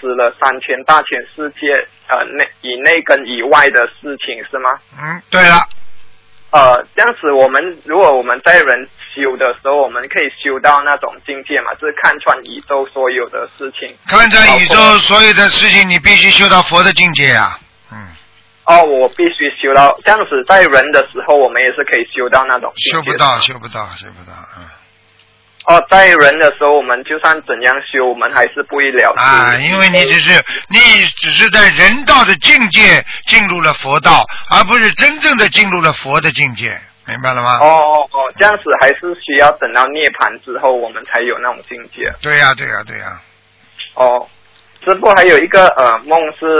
了3000大千世界以内跟以外的事情是吗？ 对了。 这样子如果我们在人修的时候，我们可以修到那种境界嘛，就是看穿宇宙所有的事情。 看穿宇宙所有的事情，你必须修到佛的境界啊。 我必须修到这样子，在人的时候，我们也是可以修到那种境界。 修不到。 在人的时候，我们就算怎样修，我们还是不会了之。 因为你只是在人道的境界进入了佛道，而不是真正的进入了佛的境界，明白了吗？ 这样子还是需要等到涅槃之后，我们才有那种境界。 对呀。 这不还有一个梦是